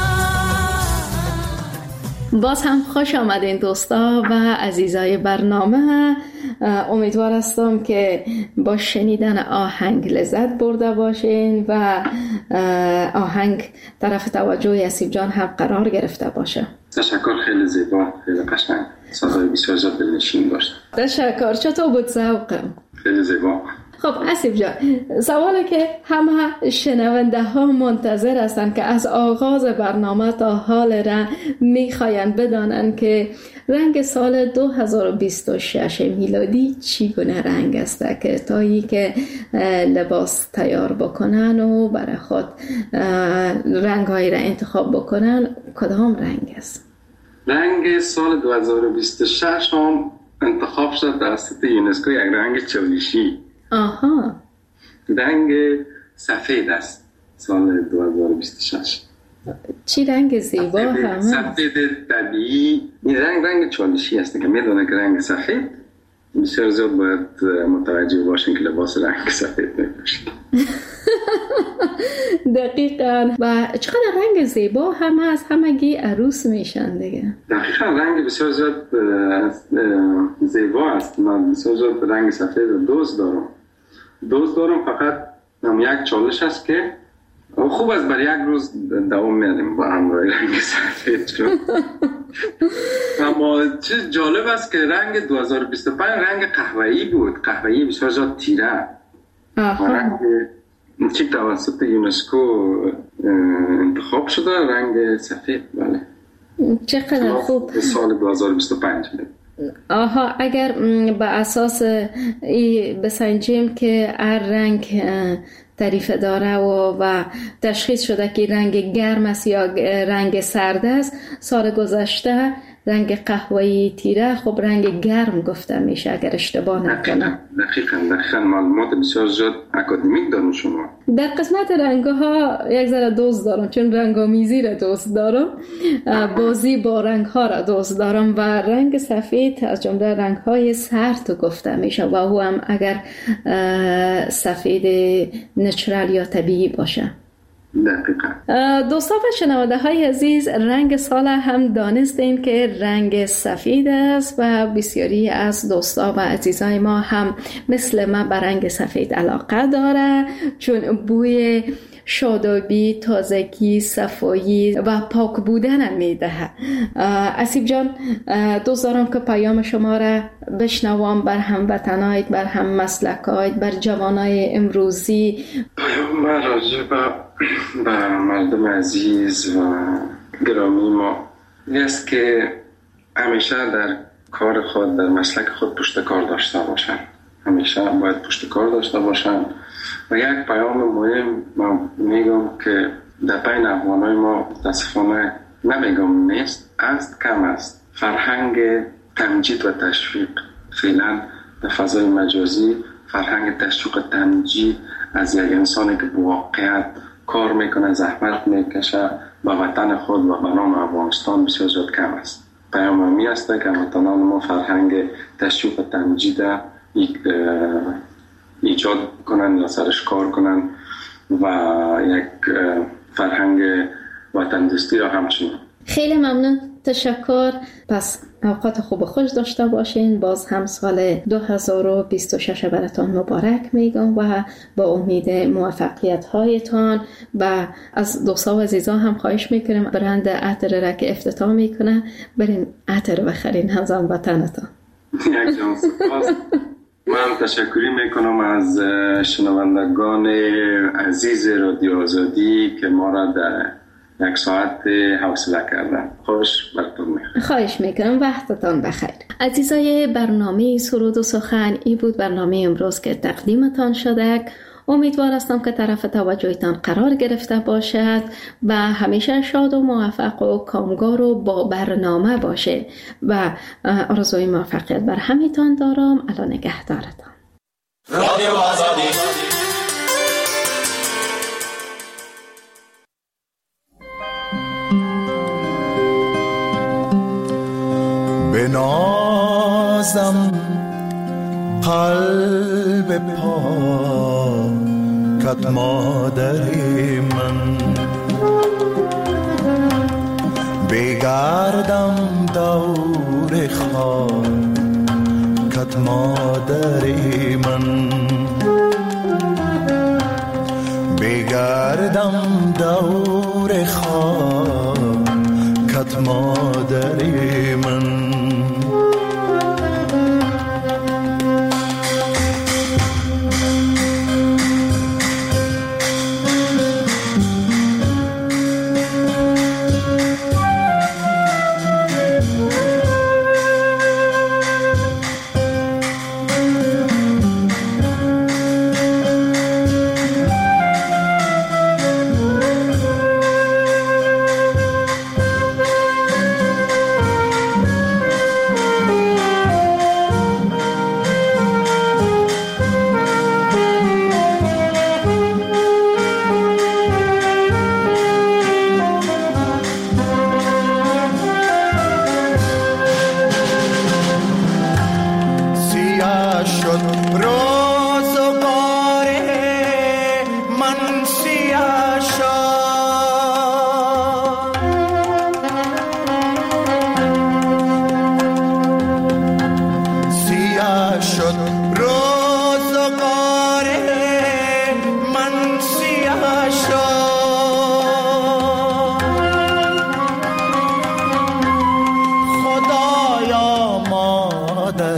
من باز هم خوش آمدین دوستا و عزیزای برنامه. امیدوار هستم که با شنیدن آهنگ لذت برده باشین و آهنگ طرف توجه یسیب جان هم قرار گرفته باشه. تشکر، خیلی زیبا، خیلی قشنگ، صدای بسیار زیاد دلنشین داشت. تشکر. چطور بود ذوقم؟ خیلی زیبا. خب اسیب جان، سوالی که همه شنونده ها منتظر هستند که از آغاز برنامه تا حال را میخواین بدانند که رنگ سال 2026 میلادی چی گونه رنگ است که تایی که لباس تیار بکنن و برای خود رنگ هایی را انتخاب بکنن کدام رنگ است؟ رنگ سال 2026 هم انتخاب شد توسط یونسکو یک رنگ چالشی. آها. رنگ سفید است سال 2026. چی رنگ زیبا همه؟ سفید طبیعی. این رنگ چالشی است که میدونه که رنگ سفید بسیار زیاد باید متوجه باشین که لباس رنگ سفید نپوشید. دقیقاً. و چقدر رنگ زیبا همه از همگی عروس میشن دیگه. دقیقاً رنگ بسیار زیاد زیبا است. من بسیار زیاد رنگ سفید دوست دارم فقط یک چالش است که خوب است برای یک روز دوام میاریم با همراه رنگ سفید شد. اما چیز جالب است که رنگ 2025 رنگ قهوه‌ای بود، قهوه‌ای بسیار زیاد تیره. رنگ که توسط یونسکو انتخاب شده، رنگ سفید. بله. چقدر خوب. سال 2025. آها، اگر به اساس بسنجیم که هر رنگ تعریف داره و تشخیص شده که رنگ گرم است یا رنگ سرد است، سال گذشته رنگ قهوه‌ای تیره خب رنگ گرم گفته میشه اگر اشتباه نکنم. دقیقاً معلومات بسیار زیاد اکادمیک دارم شما. در قسمت رنگ‌ها یک ذره دوست دارم، چون رنگ‌آمیزی را دوست دارم، بازی با رنگ‌ها را دوست دارم و رنگ سفید از جمله رنگ‌های سرد گفته میشه و او هم اگر سفید نچرال یا طبیعی باشه. دقیقا. دوستان و شنونده های عزیز، رنگ سال هم دانستیم که رنگ سفید است و بسیاری از دوستان و عزیزای ما هم مثل ما به رنگ سفید علاقه داره، چون بوی شادابی، تازگی، صفایی و پاک بودن میدهه. اسیب جان، دوست دارم که پیام شما را بشنوم بر هموطنایت، بر هم مسلکایت، بر جوانای امروزی. پیام راجع به مردم عزیز و گرامی ما است که همیشه در کار خود، در مسلک خود پشت کار داشته باشند. همیشه باید پشت کار داشته باشند. و یک پیام مهم من میگم که در بین افغانای ما متاسفانه نمیگم نیست، است، کم است. فرهنگ تمجید و تشویق فعلا در فضای مجازی، فرهنگ تشویق و تمجید از یک انسانی که واقعیت کار میکنه، زحمت میکشه به وطن خود و به نام افغانستان بسیار زیاد کم است. پیام می است که هموطنان ما فرهنگ تشویق و تمجید ایجاد کنن یا سرش کار کنن و یک فرهنگ وطن دوستی را همچنین. خیلی ممنون، تشکر. پس اوقات خوب خوش داشته باشین. باز هم سال 2026 براتون مبارک میگم و با امید موفقیت هایتان. و از دوستا و عزیزان هم خواهش میکنم برند عطر را که افتتاح میکنه برین عطر بخرین همزمان وطنتان. یک جان سپاس. من تشکری میکنم از شنوندگان عزیز رادیو آزادی که ما را در یک ساعت حوصله کردن. خوش براتون میخوام. خواهش میکنم، وقتتان بخیر. عزیزای برنامه سرود و سخن، این بود برنامه امروز که تقدیمتان شده. امیدوار هستم که طرف توجهتان قرار گرفته باشد و همیشه شاد و موفق و کامگار و با برنامه باشه و آرزوی موفقیت بر همیتان دارم. الان نگهدارتان. رادیو آزادی. بنازم قلب پاکت مادر من، بگردم دور خاکت مادر من، بگردم دور خاکت مادر من.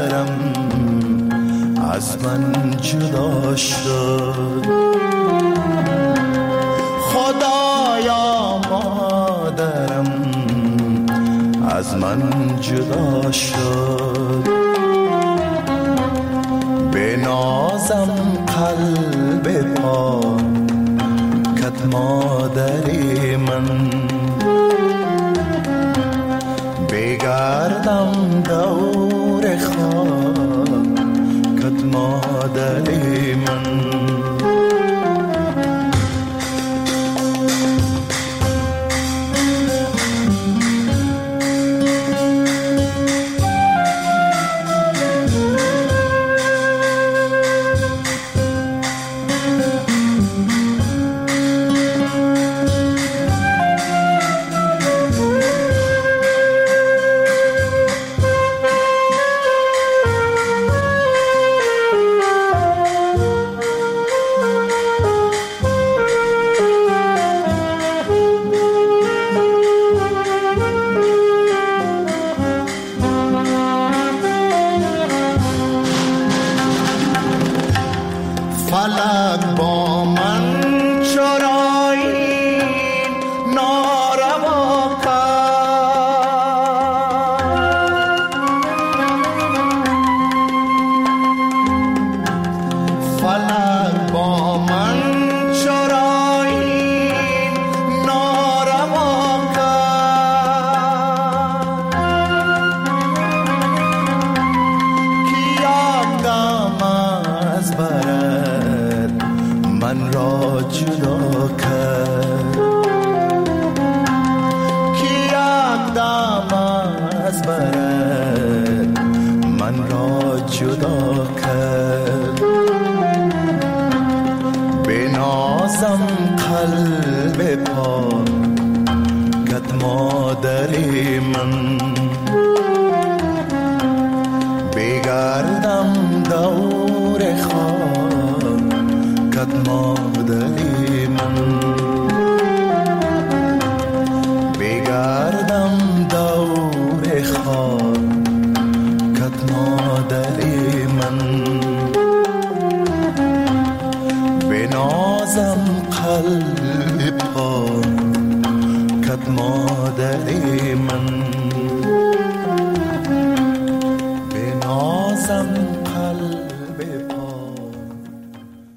از من جدا شد. خدایا مادرم از من جدا شد، به نازم قلب پاکت مادری من، بگردم دور خاکت مادری من. فلک با من چرایی ناروا کرد، فلک با من چرایی ناروا کرد، کی یادم از برد من را جدا کرد، کی یک دم از برد من را جدا کرد، به نازم قلب پاکت مادری من، بگردم دور خاکت مادری من، بگردم دور خاکت مادری من، بنازم قلب پاکت مادری من.